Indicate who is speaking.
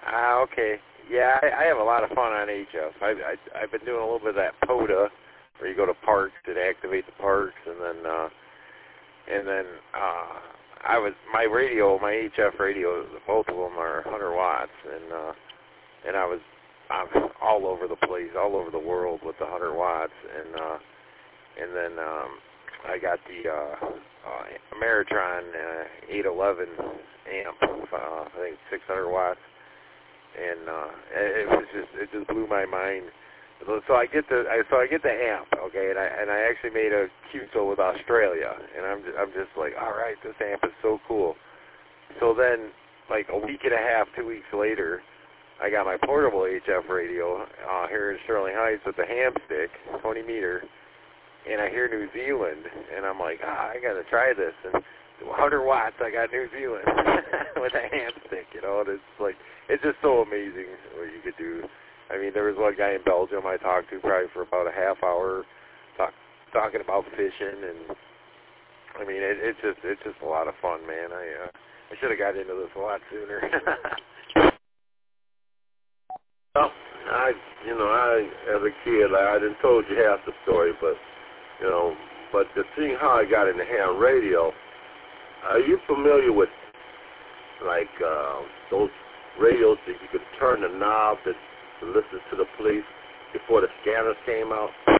Speaker 1: Okay. Yeah, I have a lot of fun on HF. I've been doing a little bit of that POTA, where you go to parks and activate the parks, and then my radio, my HF radio, both of them are 100 watts, and I'm all over the place, all over the world with the 100 watts, and then I got the Ameritron 811 amp, I think 600 watts, and it just blew my mind. So I get the amp, okay, and I actually made a QSO with Australia, and I'm just like, all right, this amp is so cool. So then, like a week and a half, 2 weeks later, I got my portable HF radio here in Sterling Heights with the ham stick, 20 meter, and I hear New Zealand, and I'm like, I got to try this. And 100 watts, I got New Zealand with a ham stick, you know, and it's like, it's just so amazing what you could do. I mean, there was one guy in Belgium I talked to probably for about a half hour talking about fishing, and I mean, it's just a lot of fun, man. I should have got into this a lot sooner.
Speaker 2: Well, as a kid, I didn't told you half the story, but the thing how I got into ham radio, are you familiar with like those radios that you could turn the knob to listen to the police before the scanners came out?